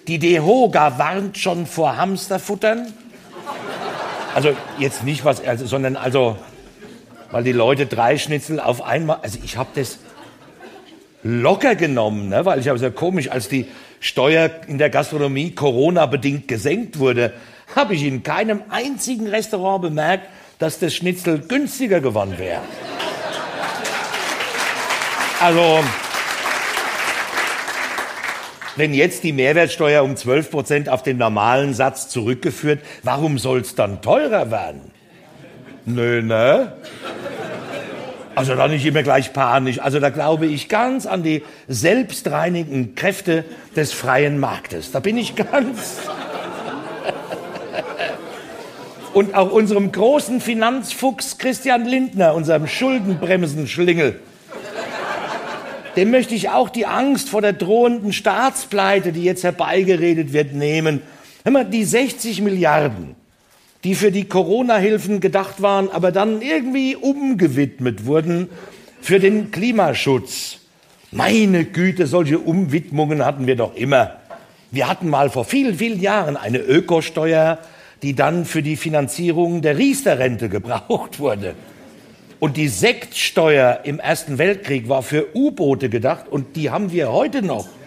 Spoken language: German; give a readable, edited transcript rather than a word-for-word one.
Die DEHOGA warnt schon vor Hamsterfuttern. Also jetzt nicht was, sondern weil die Leute 3 Schnitzel auf einmal, also ich habe das locker genommen, ne? Weil ich habe es ja komisch, als die Steuer in der Gastronomie Corona-bedingt gesenkt wurde, habe ich in keinem einzigen Restaurant bemerkt, dass das Schnitzel günstiger geworden wäre. Also, wenn jetzt die Mehrwertsteuer um 12% auf den normalen Satz zurückgeführt, warum soll es dann teurer werden? Nö, ne? Also da nicht immer gleich panisch. Also da glaube ich ganz an die selbstreinigenden Kräfte des freien Marktes. Da bin ich ganz... Und auch unserem großen Finanzfuchs Christian Lindner, unserem Schuldenbremsen-Schlingel, dem möchte ich auch die Angst vor der drohenden Staatspleite, die jetzt herbeigeredet wird, nehmen. Hör mal, die 60 Milliarden, die für die Corona-Hilfen gedacht waren, aber dann irgendwie umgewidmet wurden für den Klimaschutz. Meine Güte, solche Umwidmungen hatten wir doch immer. Wir hatten mal vor vielen, vielen Jahren eine Ökosteuer, die dann für die Finanzierung der Riester-Rente gebraucht wurde. Und die Sektsteuer im Ersten Weltkrieg war für U-Boote gedacht und die haben wir heute noch.